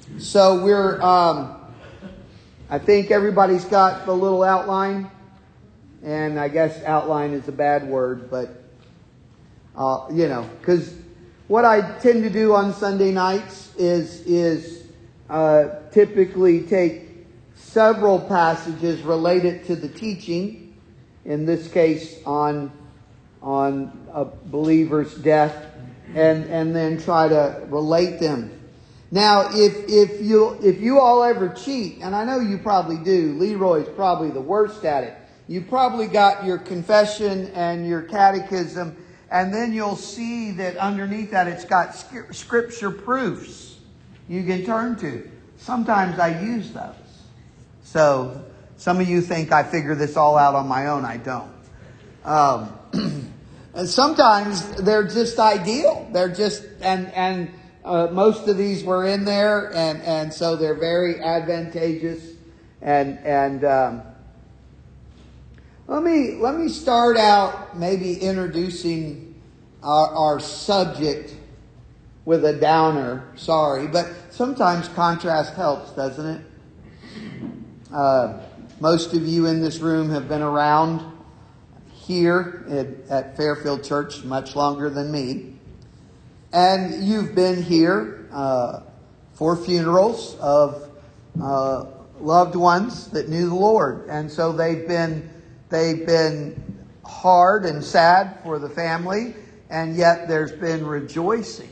So we're, I think everybody's got the little outline. And I guess outline is a bad word, but, because what I tend to do on Sunday nights is typically take several passages related to the teaching, in this case on a believer's death, and then try to relate them. Now, if you all ever cheat, and I know you probably do, Leroy's probably the worst at it. You probably got your confession and your catechism, and then you'll see that underneath that it's got scripture proofs you can turn to. Sometimes I use those. So some of you think I figure this all out on my own. I don't. And sometimes they're just ideal. They're just, and most of these were in there, and so they're very advantageous. And let me start out maybe introducing our subject with a downer. Sorry, but sometimes contrast helps, doesn't it? Most of you in this room have been around here at Fairfield Church much longer than me. And you've been here for funerals of loved ones that knew the Lord. And so they've been hard and sad for the family, and yet there's been rejoicing.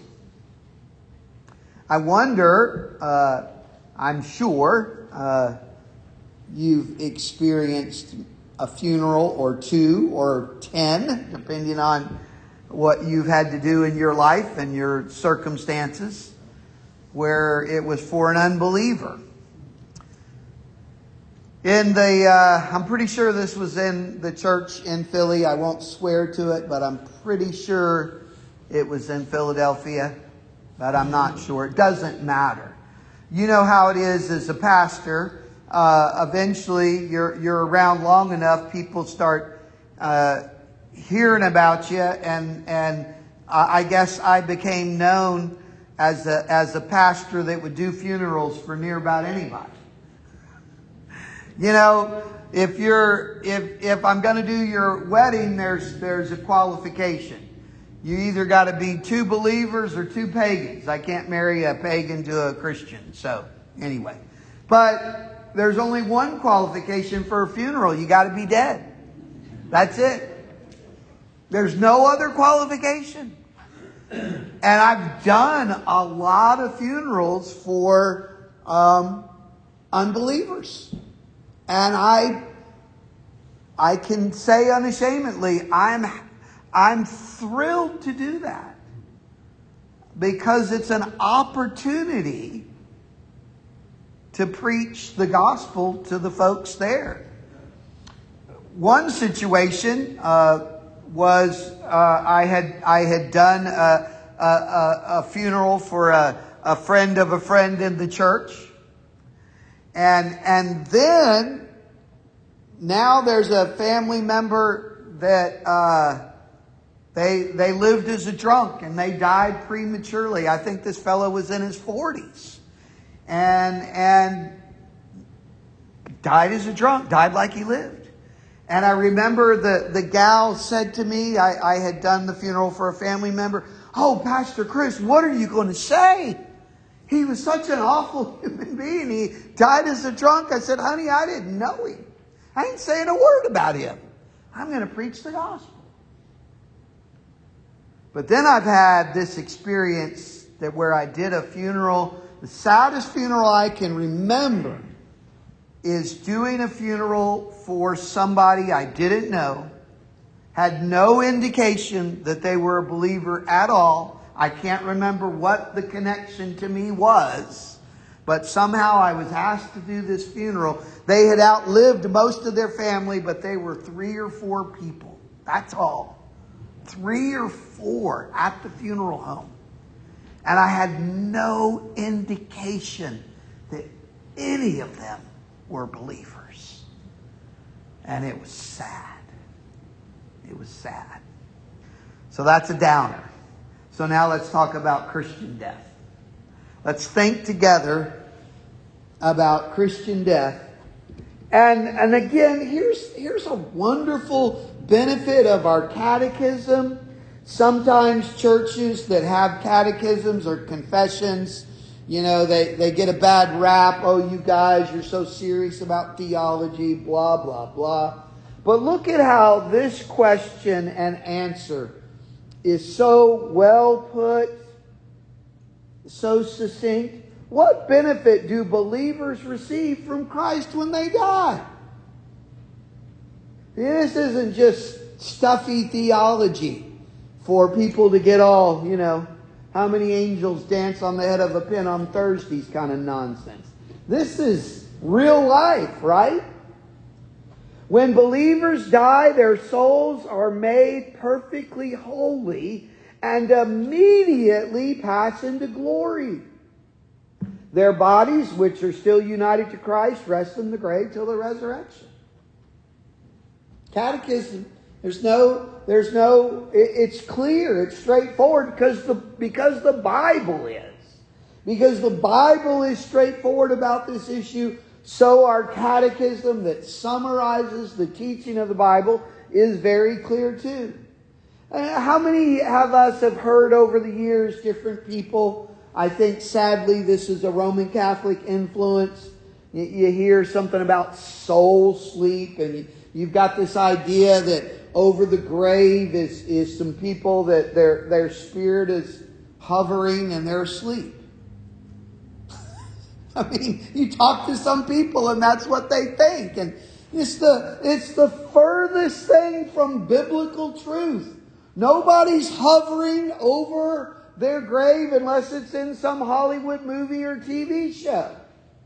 I wonder, I'm sure you've experienced a funeral or 2 or 10, depending on what you've had to do in your life and your circumstances, where it was for an unbeliever. I'm pretty sure this was in the church in Philly. I won't swear to it, but I'm pretty sure it was in Philadelphia, but I'm not sure. It doesn't matter. You know how it is as a pastor. Eventually, you're around long enough, people start hearing about you, and I guess I became known as a pastor that would do funerals for near about anybody. You know, if I'm going to do your wedding, there's a qualification. You either got to be 2 believers or 2 pagans. I can't marry a pagan to a Christian. So anyway, but there's only one qualification for a funeral. You got to be dead. That's it. There's no other qualification. And I've done a lot of funerals for unbelievers. And I can say unashamedly, I'm thrilled to do that, because it's an opportunity to preach the gospel to the folks there. One situation was I had done a funeral for a friend of a friend in the church. And then now there's a family member that they lived as a drunk, and they died prematurely. I think this fellow was in his 40s, and died as a drunk, died like he lived. And I remember the gal said to me, I had done the funeral for a family member, "Oh, Pastor Chris, what are you going to say? He was such an awful human being. He died as a drunk." I said, "Honey, I didn't know him. I ain't saying a word about him. I'm going to preach the gospel." But then I've had this experience that where I did a funeral, the saddest funeral I can remember is doing a funeral for somebody I didn't know, had no indication that they were a believer at all. I can't remember what the connection to me was, but somehow I was asked to do this funeral. They had outlived most of their family, but they were 3 or 4 people. That's all. 3 or 4 at the funeral home. And I had no indication that any of them were believers. And it was sad. It was sad. So that's a downer. So now let's talk about Christian death. Let's think together about Christian death. And again, here's a wonderful benefit of our catechism. Sometimes churches that have catechisms or confessions, they get a bad rap. Oh, you guys, you're so serious about theology, blah, blah, blah. But look at how this question and answer is so well put, so succinct. What benefit do believers receive from Christ when they die? This isn't just stuffy theology for people to get all, how many angels dance on the head of a pin on Thursdays kind of nonsense. This is real life, right? When believers die, their souls are made perfectly holy and immediately pass into glory. Their bodies, which are still united to Christ, rest in the grave till the resurrection. Catechism, it's clear, it's straightforward because the Bible is. Because the Bible is straightforward about this issue, so our catechism that summarizes the teaching of the Bible is very clear too. How many of us have heard over the years different people? I think sadly this is a Roman Catholic influence. You hear something about soul sleep, and you've got this idea that over the grave is some people that their spirit is hovering and they're asleep. I mean, you talk to some people and that's what they think. And it's the furthest thing from biblical truth. Nobody's hovering over their grave unless it's in some Hollywood movie or TV show.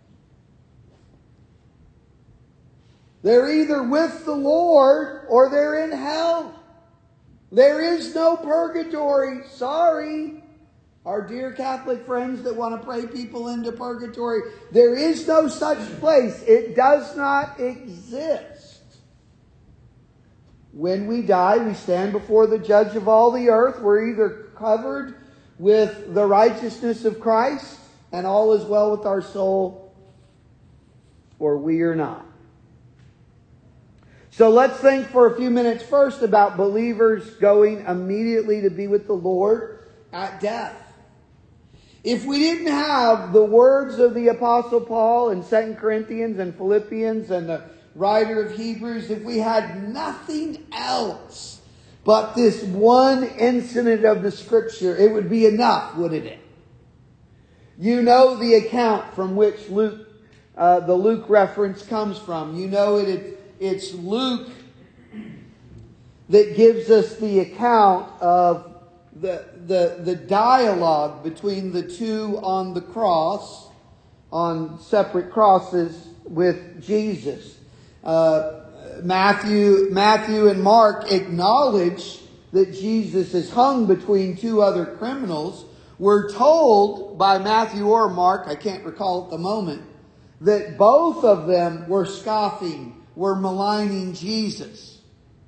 They're either with the Lord or they're in hell. There is no purgatory. Sorry, our dear Catholic friends that want to pray people into purgatory. There is no such place. It does not exist. When we die, we stand before the judge of all the earth. We're either covered with the righteousness of Christ and all is well with our soul, or we are not. So let's think for a few minutes first about believers going immediately to be with the Lord at death. If we didn't have the words of the Apostle Paul in 2 Corinthians and Philippians and the writer of Hebrews, if we had nothing else but this one incident of the Scripture, it would be enough, wouldn't it? You know the account from which the Luke reference comes from. You know it's Luke that gives us the account of the dialogue between the two on the cross, on separate crosses with Jesus. Matthew and Mark acknowledge that Jesus is hung between two other criminals. We're told by Matthew or Mark, I can't recall at the moment, that both of them were scoffing, were maligning Jesus.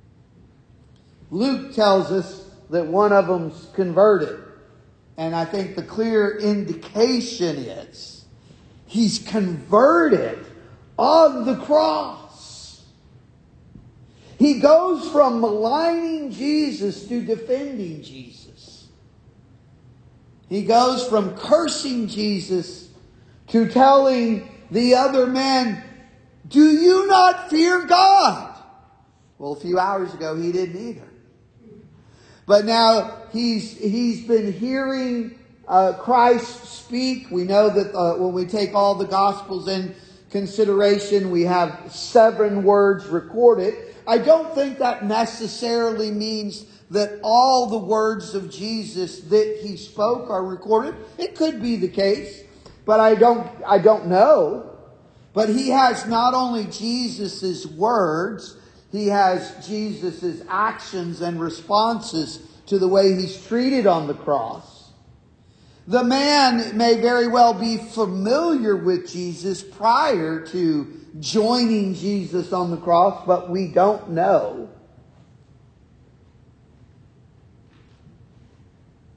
Luke tells us that one of them's converted. And I think the clear indication is he's converted on the cross. He goes from maligning Jesus to defending Jesus. He goes from cursing Jesus to telling the other man, "Do you not fear God?" Well, a few hours ago he didn't either. But now he's been hearing Christ speak. We know that when we take all the Gospels in consideration, we have 7 words recorded. I don't think that necessarily means that all the words of Jesus that he spoke are recorded. It could be the case, but I don't know. But he has not only Jesus' words, he has Jesus' actions and responses to the way he's treated on the cross. The man may very well be familiar with Jesus prior to joining Jesus on the cross, but we don't know.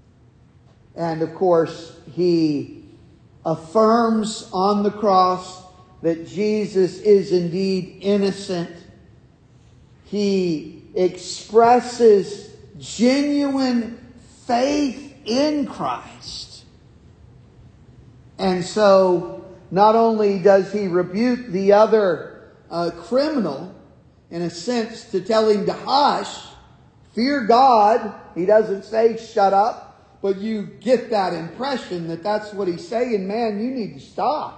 And of course, he affirms on the cross that Jesus is indeed innocent. He expresses genuine faith in Christ. And so, not only does he rebuke the other criminal, in a sense, to tell him to hush, fear God. He doesn't say shut up, but you get that impression that that's what he's saying. Man, you need to stop.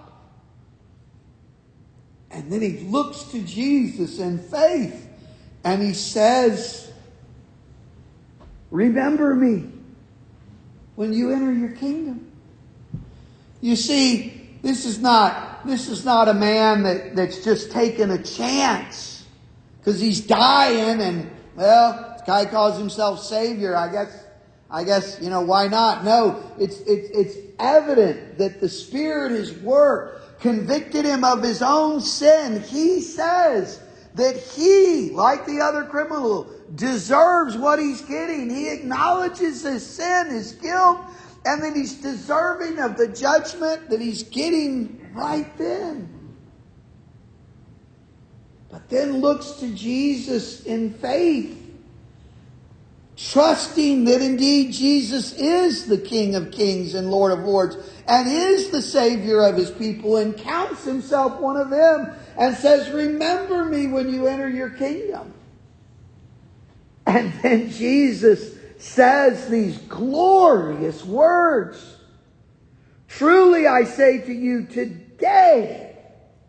And then he looks to Jesus in faith and he says, remember me when you enter your kingdom. You see, this is not a man that's just taking a chance because he's dying and, well, this guy calls himself Savior. I guess, why not? No, it's evident that the Spirit has worked, convicted him of his own sin. He says that he, like the other criminal, deserves what he's getting. He acknowledges his sin, his guilt, and then he's deserving of the judgment that he's getting right then. But then looks to Jesus in faith, trusting that indeed Jesus is the King of Kings and Lord of Lords and is the Savior of his people, and counts himself one of them and says, remember me when you enter your kingdom. And then Jesus says these glorious words. Truly I say to you, today,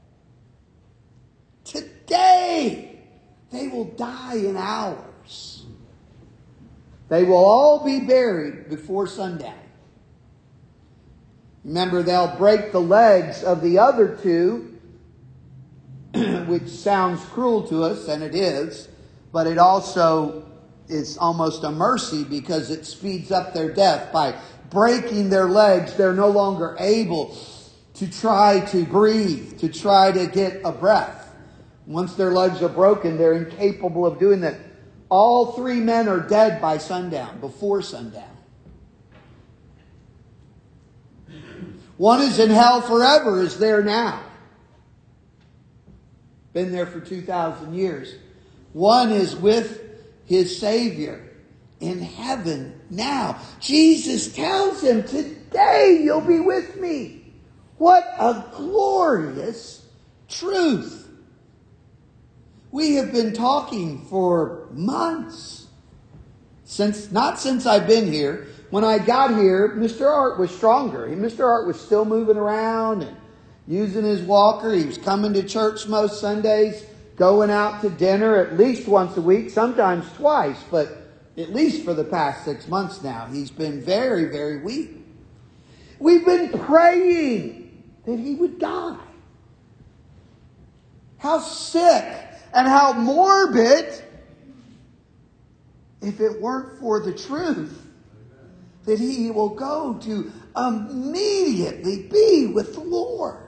they will die in hours. They will all be buried before sundown. Remember, they'll break the legs of the other two, which sounds cruel to us, and it is, but it also is almost a mercy because it speeds up their death. By breaking their legs, they're no longer able to try to breathe, to try to get a breath. Once their legs are broken, they're incapable of doing that. All three men are dead by sundown, before sundown. One is in hell forever, is there now. Been there for 2,000 years. One is with his Savior in heaven now. Jesus tells him, today you'll be with me. What a glorious truth. We have been talking for months. Not since I've been here. When I got here, Mr. Art was stronger. Mr. Art was still moving around and using his walker. He was coming to church most Sundays, going out to dinner at least once a week, sometimes twice, but at least for the past 6 months now, he's been very, very weak. We've been praying that he would die. How sick and how morbid if it weren't for the truth that he will go to immediately be with the Lord.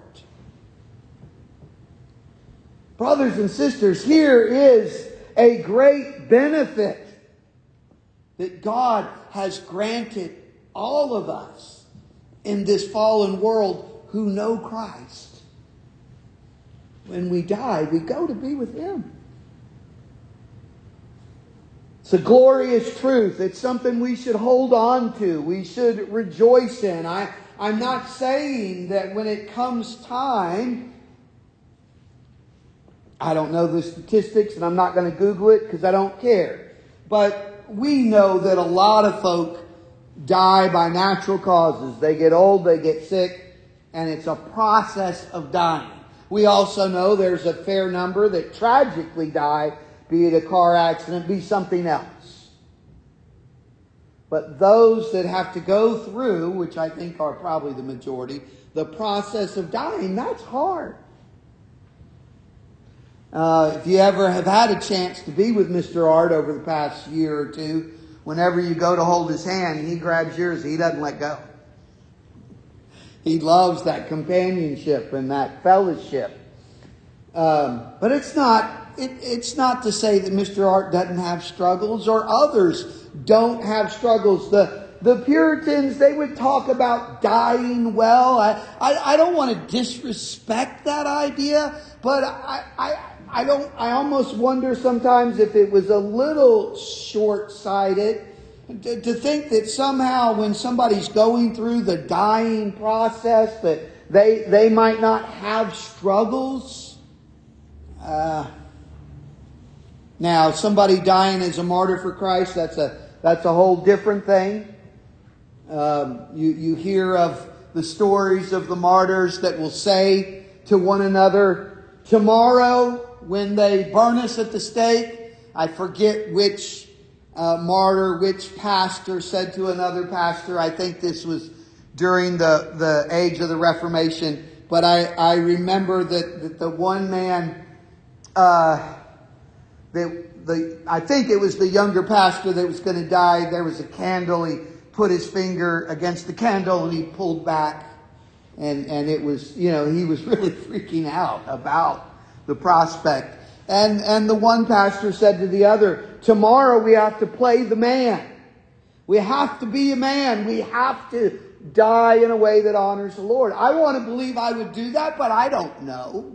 Brothers and sisters, here is a great benefit that God has granted all of us in this fallen world who know Christ. When we die, we go to be with him. It's a glorious truth. It's something we should hold on to. We should rejoice in. I'm not saying that when it comes time, I don't know the statistics and I'm not going to Google it because I don't care. But we know that a lot of folk die by natural causes. They get old, they get sick, and it's a process of dying. We also know there's a fair number that tragically die, be it a car accident, be something else. But those that have to go through, which I think are probably the majority, the process of dying, that's hard. If you ever have had a chance to be with Mr. Art over the past year or two, whenever you go to hold his hand, he grabs yours, he doesn't let go. He loves that companionship and that fellowship. But it's not to say that Mr. Art doesn't have struggles or others don't have struggles. The The Puritans, they would talk about dying well. I don't want to disrespect that idea, but I almost wonder sometimes if it was a little short-sighted to think that somehow when somebody's going through the dying process that they might not have struggles. Now, somebody dying as a martyr for Christ, that's a whole different thing. You hear of the stories of the martyrs that will say to one another, tomorrow when they burn us at the stake, I forget which martyr, which pastor said to another pastor, I think this was during the age of the Reformation, but I remember that the one man, I think it was the younger pastor that was going to die. There was a candle. He put his finger against the candle and he pulled back. And it was, he was really freaking out about the prospect. And the one pastor said to the other, tomorrow we have to play the man. We have to be a man. We have to die in a way that honors the Lord. I want to believe I would do that, but I don't know.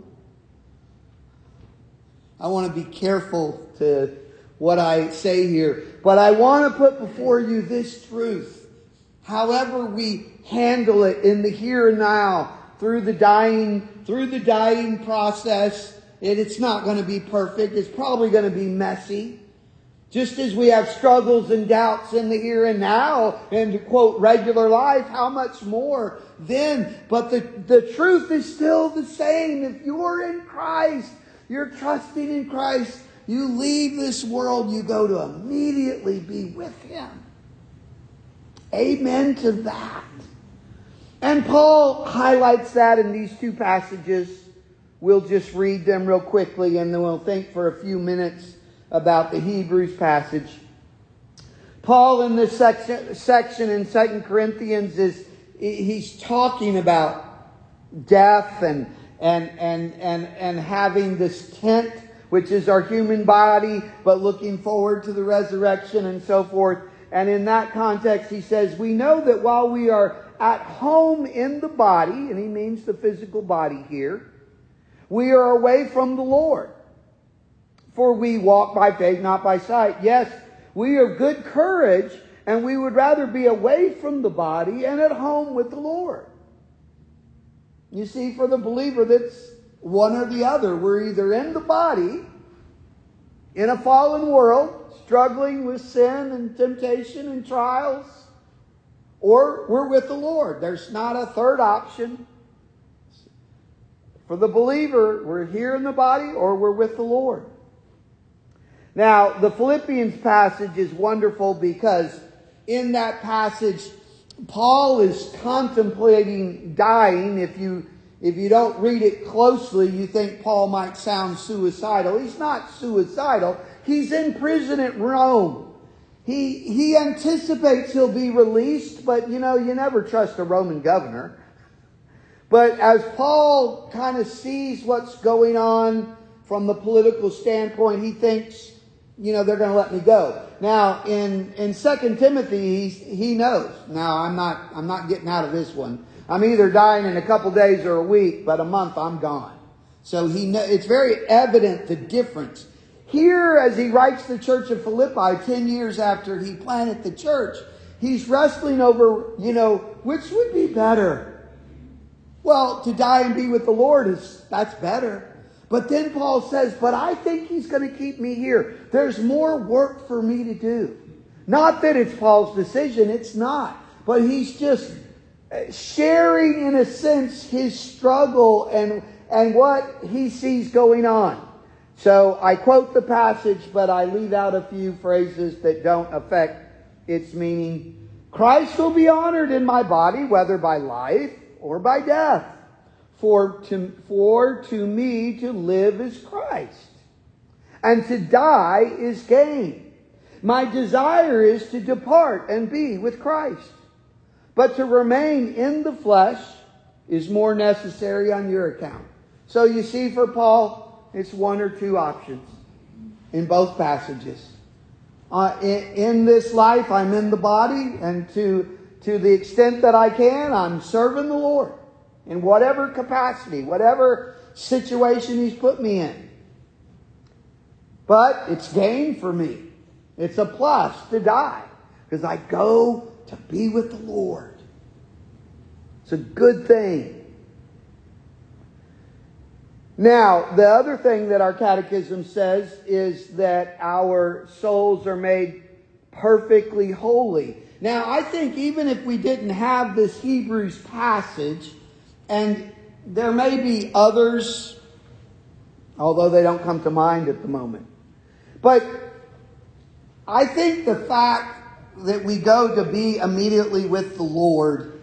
I want to be careful to what I say here. But I want to put before you this truth. However we handle it in the here and now, through the dying process, it's not going to be perfect. It's probably going to be messy. Just as we have struggles and doubts in the here and now, and to quote regular life, how much more then? But the truth is still the same. If you're in Christ, you're trusting in Christ, you leave this world, you go to immediately be with Him. Amen to that. And Paul highlights that in these two passages. We'll just read them real quickly and then we'll think for a few minutes about the Hebrews passage. Paul in this section in 2 Corinthians he's talking about death and having this tent, which is our human body, but looking forward to the resurrection and so forth. And in that context, he says, we know that while we are at home in the body, and he means the physical body here, we are away from the Lord. For we walk by faith, not by sight. Yes, we are of good courage, and we would rather be away from the body and at home with the Lord. You see, for the believer, that's one or the other. We're either in the body, in a fallen world, struggling with sin and temptation and trials, or we're with the Lord. There's not a third option. For the believer, we're here in the body or we're with the Lord. Now, the Philippians passage is wonderful because in that passage, Paul is contemplating dying. If you don't read it closely, you think Paul might sound suicidal. He's not suicidal. He's in prison at Rome. He anticipates he'll be released, but you never trust a Roman governor. But as Paul kind of sees what's going on from the political standpoint, he thinks, they're going to let me go. Now, in 2 Timothy, he knows. Now, I'm not getting out of this one. I'm either dying in a couple days or a week, but a month I'm gone. So it's very evident the difference. Here, as he writes the church of Philippi 10 years after he planted the church, he's wrestling over, which would be better? Well, to die and be with the Lord that's better. But then Paul says, but I think He's going to keep me here. There's more work for me to do. Not that it's Paul's decision, it's not. But he's just sharing, in a sense, his struggle and what he sees going on. So I quote the passage, but I leave out a few phrases that don't affect its meaning. Christ will be honored in my body, whether by life or by death. For to me to live is Christ, and to die is gain. My desire is to depart and be with Christ. But to remain in the flesh is more necessary on your account. So you see, for Paul, it's one or two options in both passages. In this life, I'm in the body, and to the extent that I can, I'm serving the Lord in whatever capacity, whatever situation He's put me in. But it's gain for me. It's a plus to die, because I go to be with the Lord. It's a good thing. Now, the other thing that our catechism says is that our souls are made perfectly holy. Now, I think even if we didn't have this Hebrews passage, and there may be others, although they don't come to mind at the moment. But I think the fact that we go to be immediately with the Lord,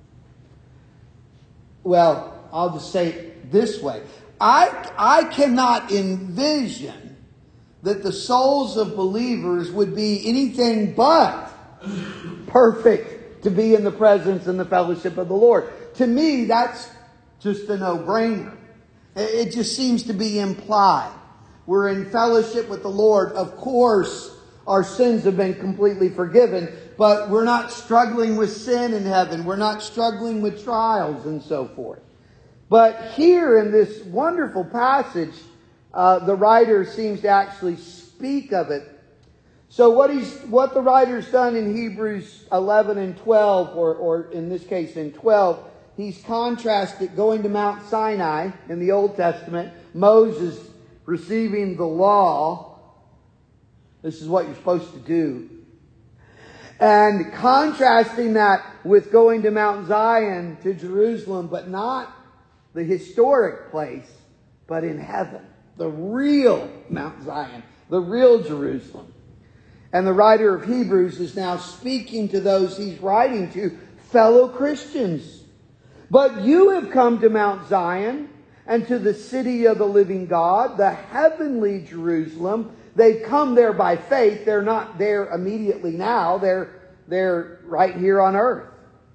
well, I'll just say it this way. I cannot envision that the souls of believers would be anything but perfect to be in the presence and the fellowship of the Lord. To me, that's just a no-brainer. It just seems to be implied. We're in fellowship with the Lord. Of course, our sins have been completely forgiven, but we're not struggling with sin in heaven. We're not struggling with trials and so forth. But here in this wonderful passage, the writer seems to actually speak of it. So what the writer's done in Hebrews 11 and 12, or in this case in 12, he's contrasted going to Mount Sinai in the Old Testament, Moses receiving the law. This is what you're supposed to do. And contrasting that with going to Mount Zion, to Jerusalem, but not the historic place, but in heaven. The real Mount Zion. The real Jerusalem. And the writer of Hebrews is now speaking to those he's writing to, fellow Christians. But you have come to Mount Zion and to the city of the living God, the heavenly Jerusalem. They've come there by faith. They're not there immediately now. They're right here on earth.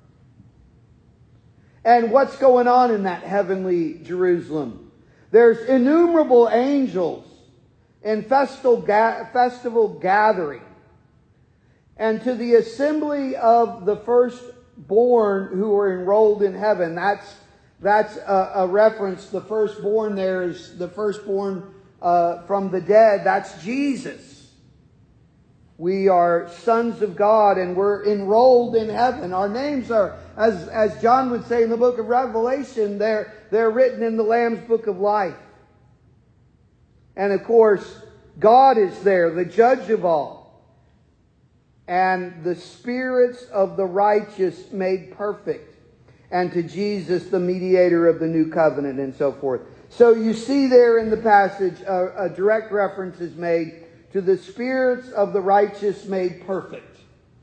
And what's going on in that heavenly Jerusalem? There's innumerable angels in festival gathering. And to the assembly of the firstborn who are enrolled in heaven. That's a reference. The firstborn there is the firstborn from the dead. That's Jesus. We are sons of God and we're enrolled in heaven. Our names are, as John would say in the book of Revelation, they're written in the Lamb's book of life. And of course, God is there, the judge of all. And the spirits of the righteous made perfect. And to Jesus, the mediator of the new covenant, and so forth. So you see there in the passage, a direct reference is made to the spirits of the righteous made perfect.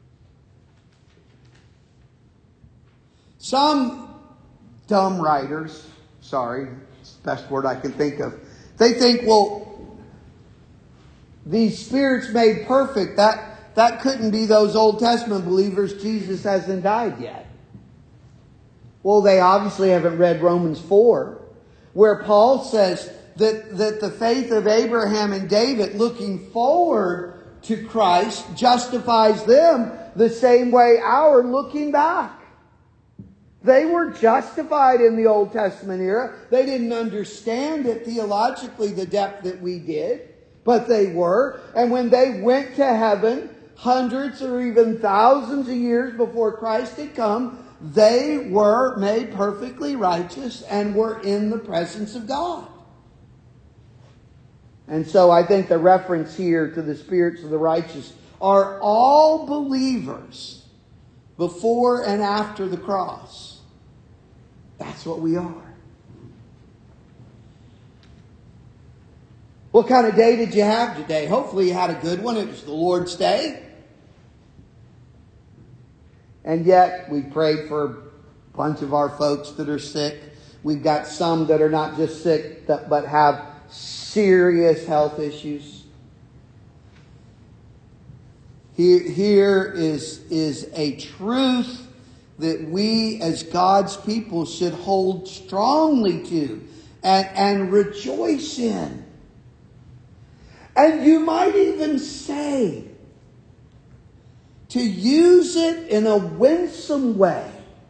Some dumb writers, sorry, it's the best word I can think of, they think, well, these spirits made perfect, that couldn't be those Old Testament believers. Jesus hasn't died yet. Well, they obviously haven't read Romans 4, where Paul says that the faith of Abraham and David, looking forward to Christ, justifies them the same way our looking back. They were justified in the Old Testament era. They didn't understand it theologically the depth that we did, but they were. And when they went to heaven, hundreds or even thousands of years before Christ had come, they were made perfectly righteous and were in the presence of God. And so I think the reference here to the spirits of the righteous are all believers before and after the cross. That's what we are. What kind of day did you have today? Hopefully you had a good one. It was the Lord's Day. And yet we prayed for a bunch of our folks that are sick. We've got some that are not just sick, but have serious health issues. Here is a truth that we as God's people should hold strongly to and rejoice in. And you might even say to use it in a winsome way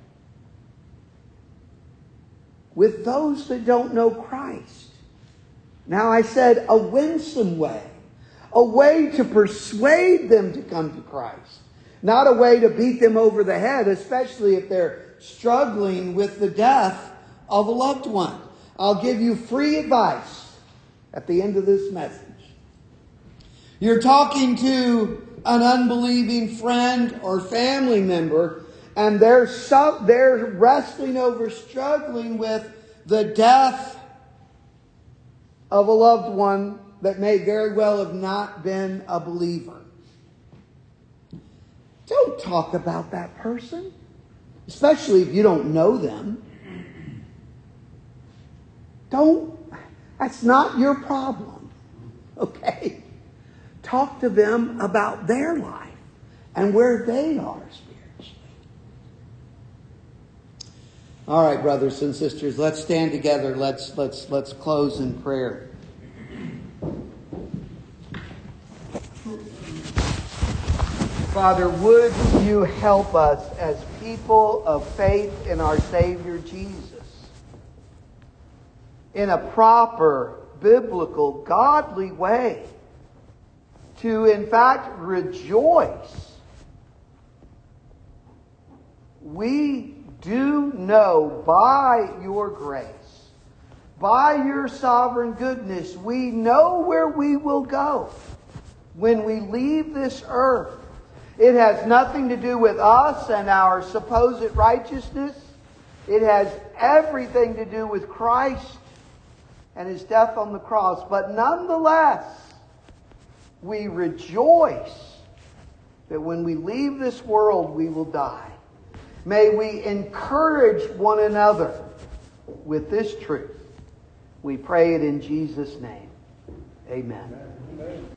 with those that don't know Christ. Now I said a winsome way. A way to persuade them to come to Christ. Not a way to beat them over the head, especially if they're struggling with the death of a loved one. I'll give you free advice at the end of this message. You're talking to an unbelieving friend or family member, and they're wrestling over, struggling with the death of a loved one that may very well have not been a believer. Don't talk about that person, especially if you don't know them. That's not your problem, okay? Talk to them about their life and where they are spiritually. All right, brothers and sisters, let's stand together. Let's close in prayer. Father, would you help us as people of faith in our Savior Jesus in a proper, biblical, godly way to, in fact, rejoice. We do know by your grace, by your sovereign goodness, we know where we will go when we leave this earth. It has nothing to do with us and our supposed righteousness. It has everything to do with Christ and His death on the cross. But nonetheless, we rejoice that when we leave this world, we will die. May we encourage one another with this truth. We pray it in Jesus' name. Amen.